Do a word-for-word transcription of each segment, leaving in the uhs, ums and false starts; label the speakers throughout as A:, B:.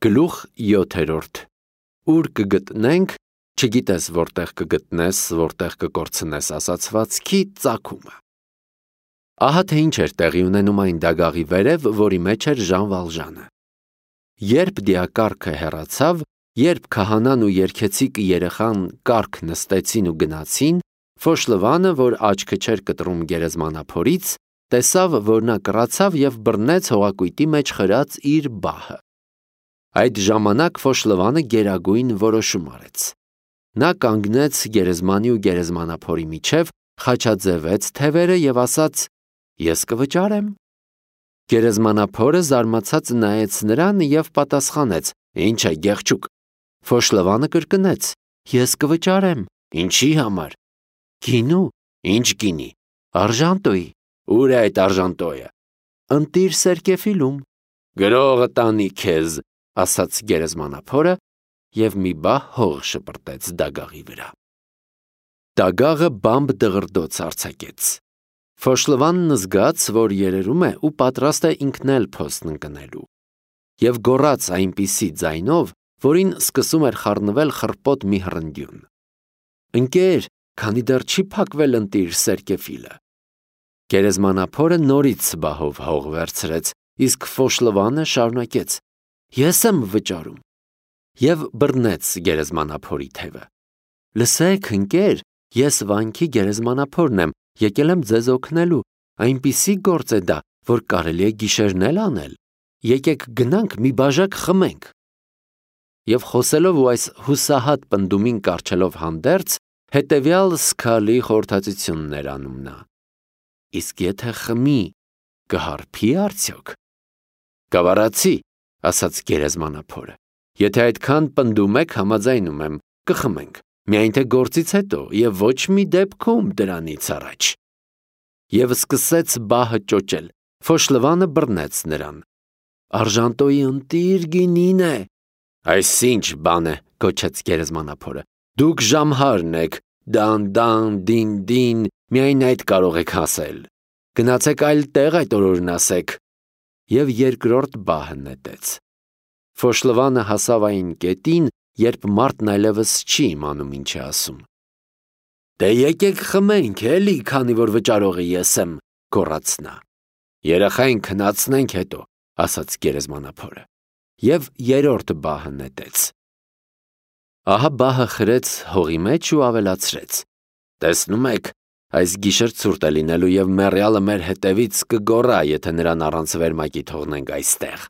A: Գլուխ յոթերորդ Ուր կգտնենք, չգիտես որտեղ կգտնես, որտեղ կկորցնես ասացվածքի ծագումը։ Ահա թե ինչ էր տեղի ունենում այն դագաղի վերև, որի մեջ էր Ժան Վալժանը։ Երբ դիակառքը հեռացավ, երբ քահանան ու երգեցիկ երեխան կառք նստեցին ու գնացին, Ֆոշլվանը, որ աչքը չէր կտրում գերեզմանափորից, տեսավ, որ նա կռացավ և բռնեց հողակույտի մեջ խրած իր բահը։ Այդ ժամանակ Ֆոշլվանը գերագույն որոշում արեց։ Նա կանգնեց գերեզմանի ու գերեզմանափորի միջև, խաչաձևեց թևերը և ասաց. «Ես կվճարեմ»։ Գերեզմանափորը զարմացած նայեց նրան և պատասխանեց. «Ինչ է, գեղչուկ»։ Ֆոշլվանը կրկնեց. «Ես կվճարեմ»։ «Ինչի համար»։ «Գինու»։ «Ինչ գինի»։ «Արժանտոյի»։ «Ուր է այդ արժանտոյը»։ «Ընտիր Սերկեֆիլում»։ «Գրողը տանի քեզ», ասաց գերեզմանափորը և մի բահ հող շպրտեց դագաղի վրա։ Դագաղը բամբ դղրդոց արձակեց։ Ֆոշլվանն զգաց, որ երերում է ու պատրաստ է ինքն էլ փոստն ընկնելու, և գոռաց այնպիսի ձայնով, որին սկսում էր խառնվել խռպոտ մի հռնդյուն. «Ընկեր, քանի դեռ չի փակվել ընտիր Սերկեֆիլը»։ Գերեզմանափորը նորից բահով հող վերցրեց, իսկ Ֆոշլվանը շարունակեց. «Ես եմ վճարում» և բռնեց գերեզմանափորի թևը։ «Լսեք, ընկեր, ես վանքի գերեզմանափորն եմ, եկել եմ ձեզ օգնելու, այնպիսի գործ է դա, որ կարելի է գիշերն էլ անել, եկեք գնանք մի բաժակ խմենք»։ Եվ խոսելով ու այս հուսահատ պնդումին կառչելով հանդերձ, հետևյալ սգալի խորհրդածությունն էր անում նա. «Իսկ եթե խմի, կհարբի՞ արդյոք»։ «Գավառացի», ասաց գերեզմանափորը, «եթե այդքան պնդում եք, համաձայնում եմ, կխմենք, միայն թե գործից հետո և ոչ մի դեպքում դրանից առաջ»։ Եվ սկսեց բահը ճոճել։ Ֆոշլվանը բռնեց նրան։ «Արժանտոյի ընտիր գինին է»։ «Այս ինչ բան է», գոչեց գերեզմանափորը։ «Դուք ժամհարն եք, դան-դան, դին-դին, միայն այդ կարող եք ասել։ Գնացեք այլ տեղ այդ օրորն ասեք»։ Եվ երկրորդ բահը նետեց։ Ֆոշլվանը հասավ այն կետին, երբ մարդն այլևս չի իմանում ինչ է ասում։ «Դե եկեք խմենք, էլի, քանի որ վճարողը ես եմ», գոռաց նա։ «Երեխային քնացնենք հետո», ասաց գերեզմանափորը։ Եվ երրորդ բահը նետեց։ Ահա բահը խրեց հողի մեջ ու ավելացրեց. «Տեսնում եք, այս գիշեր ցուրտ է լինելու և մեռյալը մեր հետևից կգոռա, եթե նրան առանց վերմակի թողնենք այստեղ»։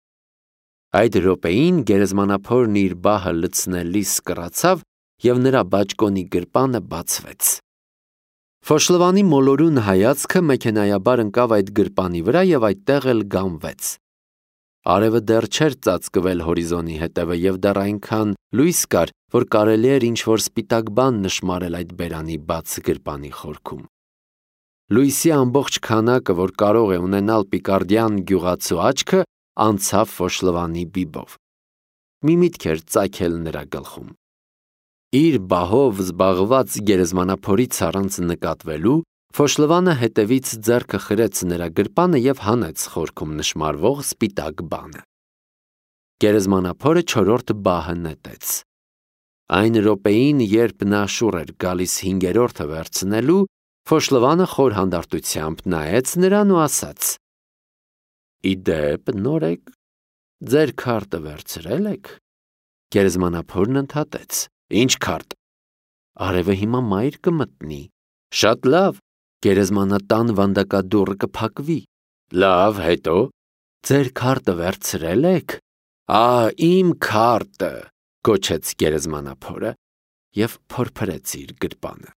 A: Այդ րոպեին գերեզմանափորն իր բահը լցնելիս կռացավ և նրա բաճկոնի գրպանը բացվեց։ Ֆոշլվանի մոլորուն հայացքը մեքենայաբար ընկավ այդ գրպանի վրա և այդտեղ էլ գամվեց։ Արևը դեռ չէր ծածկվել հորիզոնի հետևը և դեռ այնքան լույս կար, որ կարելի էր ինչ-որ սպիտակ բան նշմարել այդ բերանի բաց գրպանի խորքում։ Լույսի ամբողջ քանակը, որ կարող է ունենալ պիկարդյան գյուղացու աչքը, անցավ Ֆոշլվանի բիբով։ Մի միտք էր ծագել նրա գլխում։ Իր բահով զբաղված գերեզմանափորից առանց նկատվելու, Ֆոշլվանը հետևից ձեռքը խրեց նրա գրպանը և հանեց խորքում նշմարվող սպիտակ բանը։ Գերեզմանափորը չորրորդ բահը նետեց։ Այն րոպեին, երբ նա շուռ էր գալիս հինգերորդը վերցնելու, Ֆոշլվանը խոր հանդարտությամբ նայեց նրան ու ասաց. «Ի դեպ, նոր եք, ձեր քարտը վերցրել եք»։ Գերեզմանափորն ընդհատեց. «Ինչ քարտ»։ «Արևը հիմա մայր կմտնի»։ «Շատ լավ, գերեզմանատան վանդակադուռը կփակվի»։ «Լավ, հետո»։ «Ձեր քարտը վերցրել եք»։ «Ա, իմ քարտը», գոչեց գերեզմանափորը և փորփրեց իր գրպանը։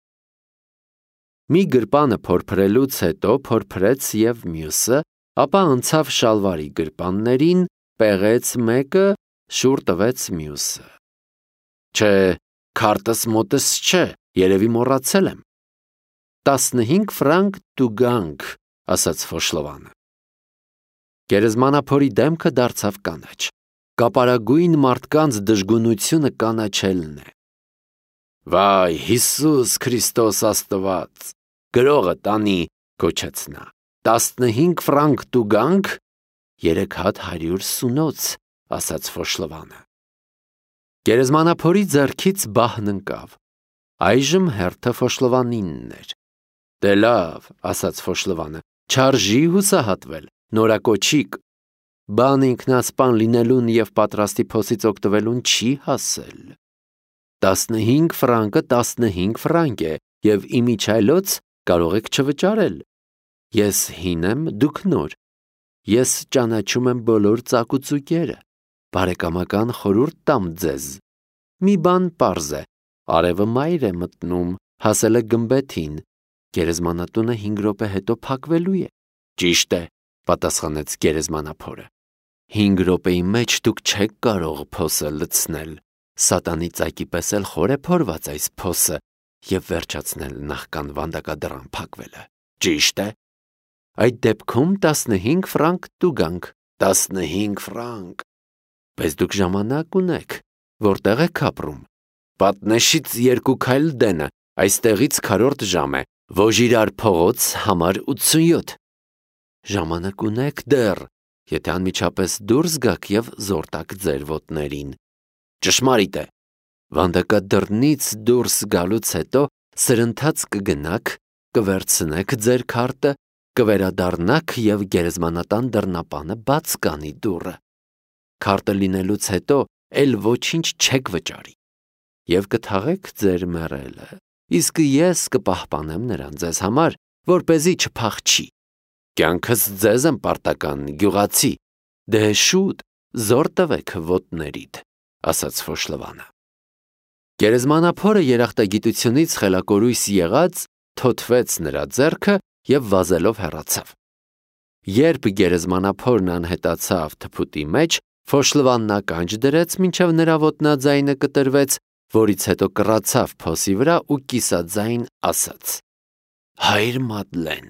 A: Մի գրպանը փորփրելուց հետո փորփրեց և մյուսը, ապա անցավ շալվարի գրպաններին, պեղեց մեկը, շուռ տվեց մյուսը։ «Չէ, քարտս մոտս չէ, երևի մոռացել եմ»։ «Տասնհինգ ֆրանկ տուգանք», ասաց Ֆոշլվանը։ Գերեզմանափորի դեմքը դարձավ կանաչ։ Կապարագույն մարդկանց դժգունությունը կանաչելն է։ «Վայ, Հիսուս Քրիստոս Աստված, գրողը տանի», գոչեց նա։ «Տասնհինգ ֆրանկ տուգանք»։ «Երեք հատ հարյուր սունոց», ասաց Ֆոշլովանը։ Գերեզմանափորի ձեռքից բահն ընկավ։ Այժմ հերթը Ֆոշլովանինն էր։ Դե լավ, ասաց Ֆոշլովանը, չարժի հուսահատվել, նորակոչիկ, բան ինքնասպան լինելուն և պատրաստի փոսից օգտվելուն չի հասել։ Տասնհինգ ֆրանկը տասնհինգ ֆրանկ է, և իմիջիայլոց կարող եք չվճարել։ Ես հին եմ, դուք նոր։ Ես ճանաչում եմ բոլոր ծակուծուկերը, բարեկամական խորհուրդ տամ ձեզ։ Մի բան պարզ է, արևը մայր է մտնում, հասել է գմբեթին, գերեզմանատունը հինգ րոպե հետո փակվելու է։ Ճիշտ է, պատասխանեց գերեզմանափորը։ Հինգ րոպեի մեջ դուք չեք կարող փոսը լցնել, սատանի ծակի պես էլ խոր է փորված այս փոսը, և վերջացնել նախքան վանդակադռան փակվելը։ Ճիշտ է։ Այդ դեպքում տասնհինգ ֆրանկ տուգանք, տասնհինգ ֆրանկ։ Բայց դուք ժամանակ ունեք, որտեղ եք ապրում։ Պատնեշից երկու քայլ դենը, այստեղից քառորդ ժամ է, Վոժիրար փողոց, համար ութսունյոթ։ Ժամանակ ունեք դեռ, եթե անմիջապես դուրս գաք և զոր տաք ձեր ոտներին։ Ճշմարիտ է։ Վանդակադռնից դուրս գալուց հետո սրընթաց կգնաք, կվերցնեք ձեր քարտը, կվերադառնաք և գերեզմանատան դռնապանը բաց կանի դուռը։ Քարտը լինելուց հետո էլ ոչինչ չեք վճարի և կթաղեք ձեր մեռելը, իսկ ես կպահպանեմ նրան ձեզ համար, որպեսզի չփախչի։ Կյանքս ձեզ եմ պարտական, գյուղացի, դե շուտ զոր տվեք ոտներիդ, ասաց Ֆոշլովանը։ Գերեզմանափորը երախտագիտությունից խելակորույս եղած թոթվեց նրա ձեռքը և վազելով հեռացավ։ Երբ գերեզմանափորն անհետացավ թփուտի մեջ, Ֆոշլովանն ականջ դրեց, մինչև նրա ոտնաձայնը կտրվեց, որից հետո կռացավ փոսի վրա ու կիսաձայն ասաց. Հայր Մադլեն։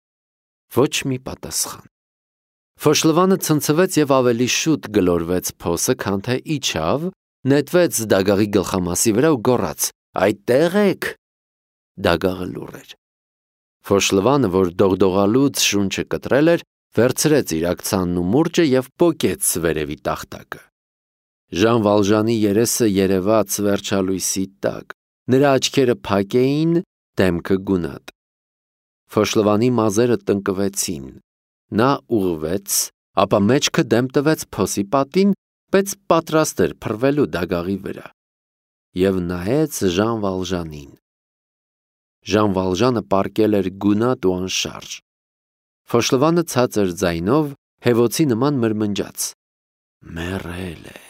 A: Ոչ մի պատասխան։ Ֆոշլովանը ցնցվեց և ավելի շուտ գլորվեց փոսը, քան թե իջավ, նետվեց դագաղի գլխամասի վրա ու գոռաց. Այդտե՞ղ եք։ Դագաղը լուռ էր։ Ֆոշլովանը, որ դողդողալուց շունչը կտրել էր, վերցրեց իր աքցանն ու մուրճը և պոկեց վերևի տախտակը։ Ժան Վալժանի երեսը երևաց վերջալույսի տակ, նրա աչքերը փակ էին, դեմքը գունատ։ Ֆոշլովանի մազերը տնկվեցին, նա ուղղվեց, ապա մեջքը դեմ տվեց փոսի պատին, բայց պատրաստ էր փռվելու դագաղի վրա, և նայեց Ժան Վալժանին։ Ժան Վալժանը պառկել էր գունատ ու անշարժ։ Ֆոշլովանը ցածր ձայնով հևոցի նման մրմնջաց. Մեռել է։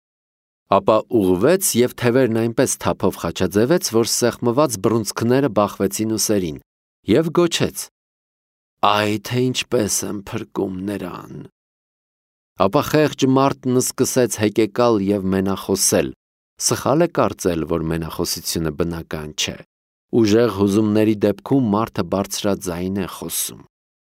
A: Ապա ուղղվեց և թևերն այնպես թափով խաչաձևեց, որ սեղմված բռունցքները բախվեցին ուսերին, և գոչեց. Այ թե ինչպես եմ փրկում նրան։ Ապա խեղճ մարդն սկսեց հեկեկալ և մենախոսել։ Սխալ է կարծել, որ մենախոսությունը բնական չէ։ Ուժեղ հուզումների դեպքում մարդը բարձրաձայն է խոսում։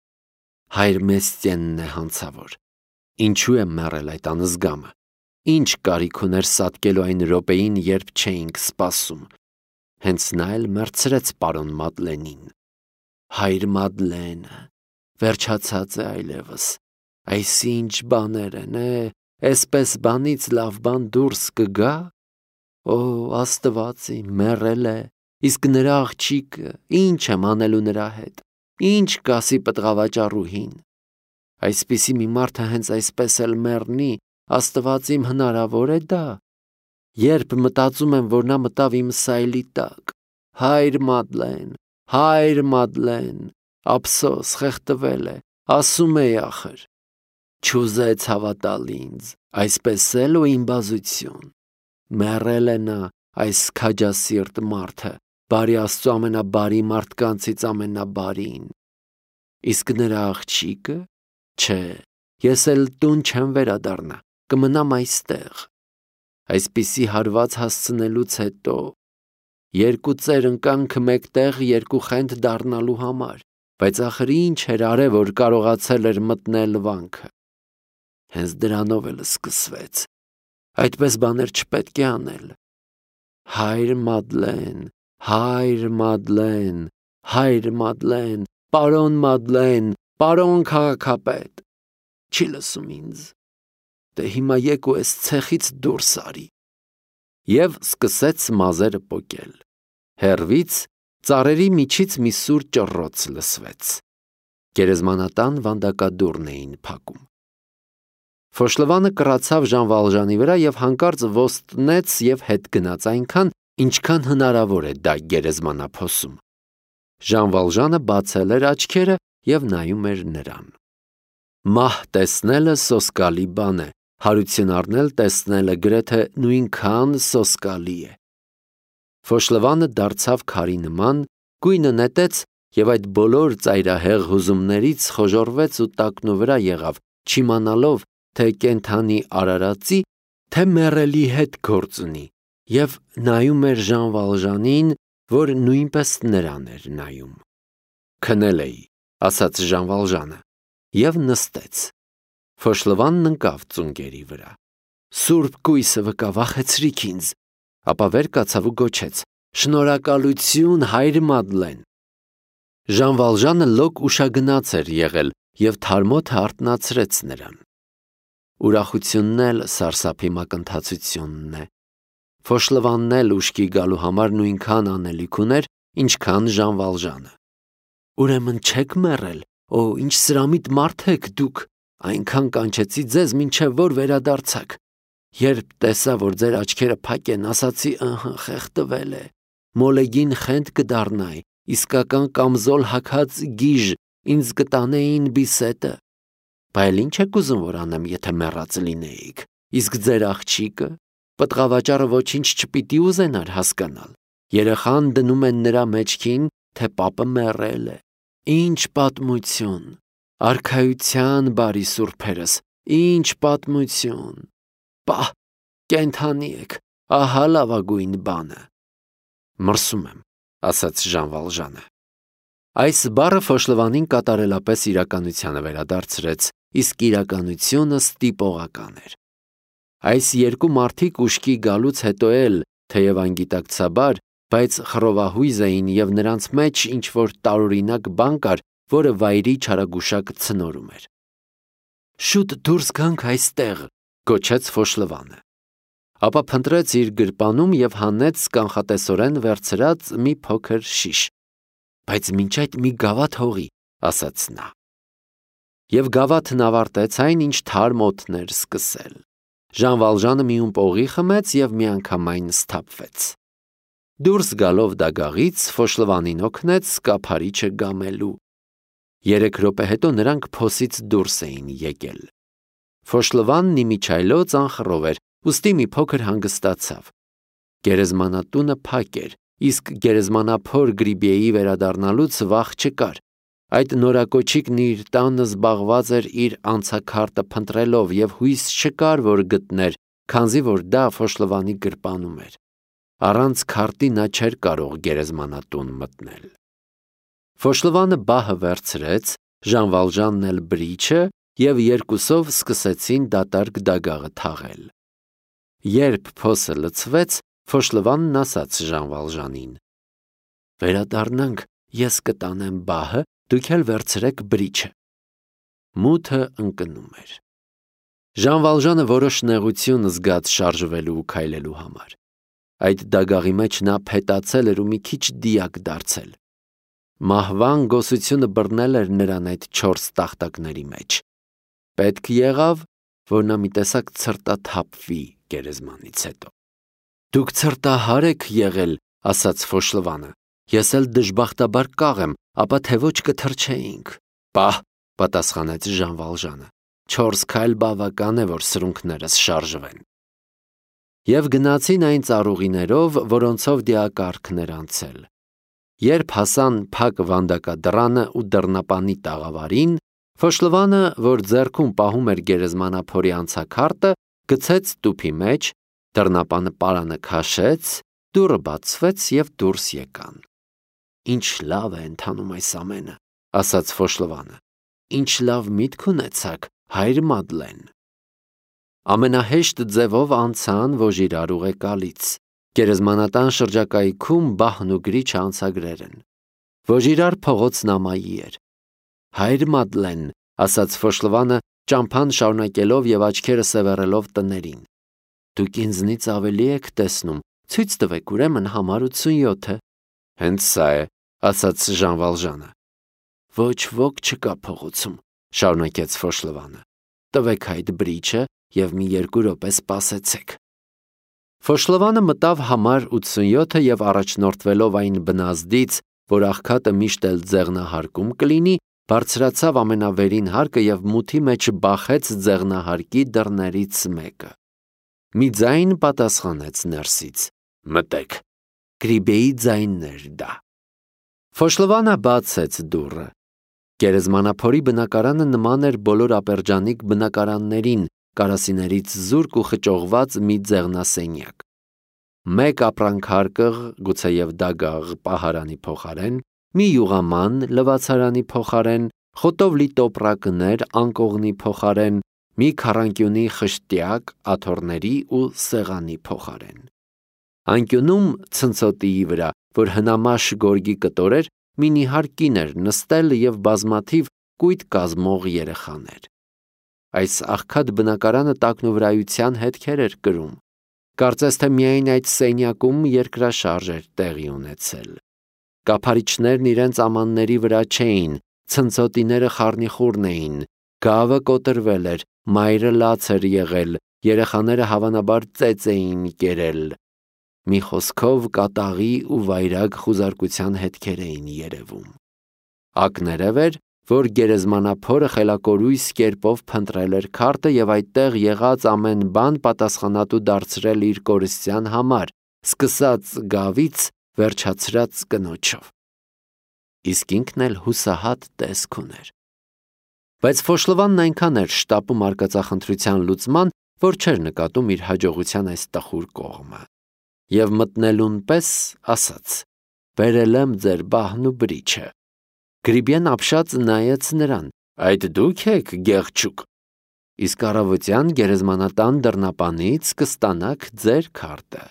A: Հայր Մեսьենն է հանցավոր։ Ինչու է մեռել այդ անզգամը։ Ինչ կարիք ուներ սատկելու այն րոպեին, երբ չէինք սպասում։ Հենց նա էլ մեռցրեց պարոն Մադլենին։ Հայր Մադլենը վերջացած է այլևս։ Այսինչ բաներ են, է, էսպես բանից լավ բան դուրս կգա։ Օ, Աստված իմ, մեռել է, իսկ նրա աղջիկը, ինչ եմ անելու նրա հետ, ինչ կասի պտղավաճառուհին։ Այսպիսի մի մարդը հենց այսպես էլ մեռնի, Աստված իմ, հնարավոր է դա։ Երբ մտածում եմ, որ նա մտավ իմ սայլի տակ, հայր Մադլեն, հայր Մադլեն, ափսոս, խեղդվել է, ասում էի ախր։ Չուզեց հավատալ ինձ, այսպես էլ ու իմ բազություն։ Մեռել է նա, այս քաջասիրտ մարդը, բարի Աստծո ամենաբարի մարդկանցից ամենաբարին։ Իսկ նրա աղջիկը, չէ, ես էլ տուն չեմ վերադառնա, կմնամ այստեղ։ Այսպիսի հարված հասցնելուց հետո երկու ծեր ընկանք մեկտեղ երկու խենթ դառնալու համար, բայց ախր ինչ էր արել, որ կարողացել էր մտնել վանքը։ Հենց դրանով էլ սկսվեց։ Այդպես բաներ չպետք է անել։ Հայր Մադլեն, հայր Մադլեն, հայր Մադլեն, պարոն Մադլեն, պարոն քաղաքապետ։ Չի լսում ինձ։ դե հիմա եկու էս ցեխից դուրս արի։ Եվ սկսեց մազերը պոկել։ Հեռվից ծառերի միջից մի սուր ճռռոց լսվեց։ Գերեզմանատան վանդակադուռն էին փակում։ Ֆոշլվանը կռացավ Ժան Վալժանի վրա եւ հանկարծ ոստնեց եւ հետ գնաց այնքան, ինչքան հնարավոր է դա գերեզմանափոսում։ Ժան Վալժանը բացել էր աչքերը եւ նայում էր նրան։ Մահ տեսնելը սոսկալի բան է, հարություն առնել տեսնելը գրեթե նույնքան սոսկալի է։ Ֆոշլվանը դարձավ քարի նման, գույնը նետեց եւ այդ բոլոր ծայրահեղ հուզումներից խոժորվեց ու տակնու վրա եղավ, չիմանալով, թե կենթանի արարածի, թե մեռելի հետ գործ ունի, եւ նայում էր Ժան Վալժանին, որ նույնպես նրան էր նայում։ Քնել էի, ասաց Ժան Վալժանը, եւ նստեց։ Ֆոշլվանն ընկավ ծունկերի վրա։ Սուրբ կույսը վկա, վախեցրիք ինձ, ապա վեր կացավ ու գոչեց. Շնորհակալություն, հայր Մադլեն։ Ժան Վալժանը լոկ ուշագնաց էր եղել եւ թարմոթը արթնացրեց նրան։ Ուրախությունն էլ սարսափի մակընթացությունն է։ Ֆոշլվանն էլ ուշքի գալու համար նույնքան անելիք ուներ, ինչքան Ժան Վալժանը։ Ուրեմն չեք մեռել, օ, ինչ սրամիտ մարդ եք դուք, այնքան կանչեցի ձեզ, մինչև որ վերադարձաք։ Երբ տեսա, որ ձեր աչքերը փակ են, ասացի, ըհը, խեղդվել է։ Մոլեգին խենթ կդառնայ, իսկական կամզոլ հագած գիժ, ինձ կտանեին Բիսետը։ Բայց ինչ եք ուզում որ անեմ, եթե մեռած լինեիք։ Իսկ ձեր աղջիկը, պտղավաճառը ոչինչ չպիտի ուզենար հասկանալ։ Երեխան դնում են նրա մեջքին, թե պապը մեռել է։ Ինչ պատմություն։ Արքայության բարի սուրբերս, ինչ պատմություն։ Պահ, կենթանի եք, ահա լավագույն բանը։ Մրսում եմ, ասաց Ժան Վալժանը։ Այս բառը Ֆոշլվանին կատարելապես իրականությանը վերադարձրեց, իսկ իրականությունը ստիպողական էր։ Այս երկու մարդիկ ուշքի գալուց հետո էլ, թեև անգիտակցաբար, բայց խռովահույզ էին եւ նրանց մեջ ինչ-որ տարօրինակ բան կար, որը վայրի չարագուշակ ցնորում էր։ Շուտ դուրս գանք այստեղ, գոչեց Ֆոշլվանը։ Ապա փնտրեց իր գրպանում եւ հանեց կանխատեսորեն վերցրած մի փոքր շիշ։ Բայց մինչ այդ մի գավաթ հողի, ասաց նա։ Եվ գավաթն ավարտեց այն, ինչ թարմ օդն էր սկսել։ Ժան Վալժանը մի ում պողի խմեց եւ միանգամայն սթափվեց։ Դուրս գալով դագաղից Ֆոշլվանին օգնեց սկափարիչը գամելու։ Երեք րոպե հետո նրանք փոսից դուրս էին եկել։ Ֆոշլվանն իմիջայլոց անխռով էր, ուստի մի փոքր հանգստացավ։ Գերեզմանատունը փակ էր, իսկ գերեզմանափոր Գրիբիեի վերադառնալուց վախ չկար։ Այդ նորակոչիկն իր տանը զբաղված էր իր անցաքարտը փնտրելով եւ հույս չկար, որ գտներ, քանզի որ դա Ֆոշլվանի գրպանում էր։ Առանց քարտի նա չէր կարող գերեզմանատուն մտնել։ Ֆոշլվանը բահը վերցրեց, Ժան Վալժանն էլ բրիչը եւ երկուսով սկսեցին դատարկ դագաղը թաղել։ Երբ փոսը լցվեց, Ֆոշլվանն ասաց Ժան Վալժանին. Վերադառնանք, ես կտանեմ բահը, դուք էլ վերցրեք բրիչը։ Մութը ընկնում էր։ Ժան Վալժանը որոշ նեղություն զգաց շարժվելու ու քայլելու համար։ Այդ դագաղի մեջ նա փետացել էր ու մի քիչ դիակ դարձել։ Մահվան գոսությունը բռնել էր նրան այդ չորս տախտակների մեջ։ Պետք եղավ, որ նա մի տեսակ ցրտաթափվի գերեզմանից հետո։ Դուք ցրտահար եք եղել, ասաց Ֆոշլվանը։ Ես էլ դժբախտաբար կաղ եմ, ապա թե ոչ կթրջեինք։ Պահ, պատասխանեց Ժան Վալժանը։ Չորս քայլ բավական է, որ սրունքներս շարժվեն։ Եվ գնացին այն ծառուղիներով, որոնցով դիակառքն էր անցել։ Երբ հասան փակ վանդակադռանը ու դռնապանի տաղավարին, Ֆոշլվանը, որ ձեռքում պահում էր գերեզմանափորի անցաքարտը, գցեց տուփի մեջ, դռնապանը պարանը քաշեց, դուռը բացվեց եւ դուրս եկան։ Ինչ լավ է ընթանում այս ամենը, ասաց Ֆոշլվանը։ Ինչ լավ միտք ունեցաք, հայր Մադլեն։ Ամենահեշտ ձևով անցան Վոժիրար ուղեկալից։ Գերեզմանատան շրջակայքում բահն ու գրիչը անցագրեր են։ Վոժիրար փողոցն ամայի էր։ Հայր Մադլեն, ասաց Ֆոշլվանը, ճամփան շարունակելով եւ աչքերը սևեռելով տներին։ Դուք ինձնից ավելի եք տեսնում, ցույց տվեք ուրեմն համար ութսունյոթը։ Հենց սա է, ասաց Ժան Վալժանը։ Ոչ ոք չկա փողոցում, շարունակեց Ֆոշլվանը։ Տվեք այդ բրիչը եւ մի երկու րոպե սպասեցեք։ Ֆոշլվանը մտավ համար ութսունյոթը եւ առաջնորդվելով այն բնազդից, որ աղքատը միշտ էլ ձեղնահարկում կլինի, բարձրացավ ամենավերին հարկը եւ մութի մեջ բախեց ձեղնահարկի դռներից մեկը։ Մի ձայն պատասխանեց ներսից. Մտեք։ Գրիբեի ձայններ դա։ Ֆոշլվանը բացեց դուռը։ Գերեզմանափորի բնակարանը նման էր բոլոր ապերջանիկ բնակարաններին, կարասիներից զուրկ ու խճողված մի ձեղնասենյակ։ Մեկ ապրանքարկղ, գուցեև դագաղ պահարանի փոխարեն, մի յուղաման լվացարանի փոխարեն, խոտով լի տոպրակներ անկողնի փոխարեն, մի քառանկյունի խշտյակ աթոռների ու սեղանի փոխարեն։ Անկյունում ցնցոտիի վրա, որ հնամաշ գորգի կտոր էր, մի նիհար կին էր նստել եւ բազմաթիվ կույտ կազմող երեխաներ։ Այս աղքատ բնակարանը տակնուվրայության հետքեր էր կրում։ Կարծես թե միայն այդ սենյակում երկրաշարժ էր տեղի ունեցել։ Կափարիչներն իրենց ամանների վրա չէին, ցնցոտիները խառնիխուռն էին, գավը կոտրվել էր, մայրը լաց էր եղել, երեխաները հավանաբար ծեծ էին կերել։ Մի խոսքով կատաղի ու վայրագ խուզարկության հետքեր էին երևում։ Ակներև էր, որ գերեզմանափորը խելակորույս կերպով փնտրել էր քարտը եւ այդտեղ եղած ամեն բան պատասխանատու դարձրել իր կորստյան համար, սկսած գավից վերջացրած կնոջով։ Իսկ ինքն էլ հուսահատ տեսք ուներ։ Բայց Ֆոշլվանն այնքան էր շտապում արկածախնդրության լուծման, որ չէր նկատում իր հաջողության այս տխուր կողմը։ Եվ մտնելուն պես ասաց. «Բերել եմ ձեր բահն ու բրիչը»։ Գրիբեն ապշած նայեց նրան. «Այդ դուք եք, գեղչուկ։ Իսկ առավոտյան գերեզմանատան դռնապանից կստանաք ձեր քարտը»։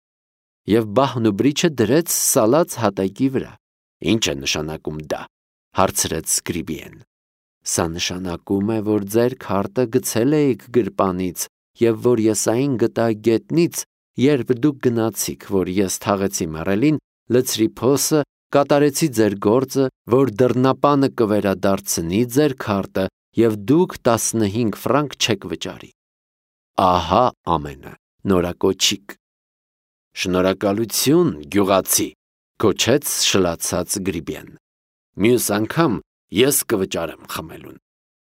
A: Եվ բահն ու բրիչը դրեց սալած հատակի վրա։ «Ինչ է նշանակում դա»։ հարցրեց Գրիբեն։ «Սա նշանակում է, որ ձեր քարտը գցել էիք գրպանից եւ որ ես այն գտա գետնից, երբ դուք գնացիք, որ ես թաղեցի մեռելին, լցրի փոսը, կատարեցի ձեր գործը, որ դռնապանը կվերադարձնի ձեր քարտը եւ դուք տասնհինգ ֆրանկ չեք վճարի։ Ահա ամենը, նորակոչիկ»։ «Շնորհակալություն, գյուղացի», կոչեց շլացած Գրիբեն։ «Մյուս անգամ ես կվճարեմ խմելուն»։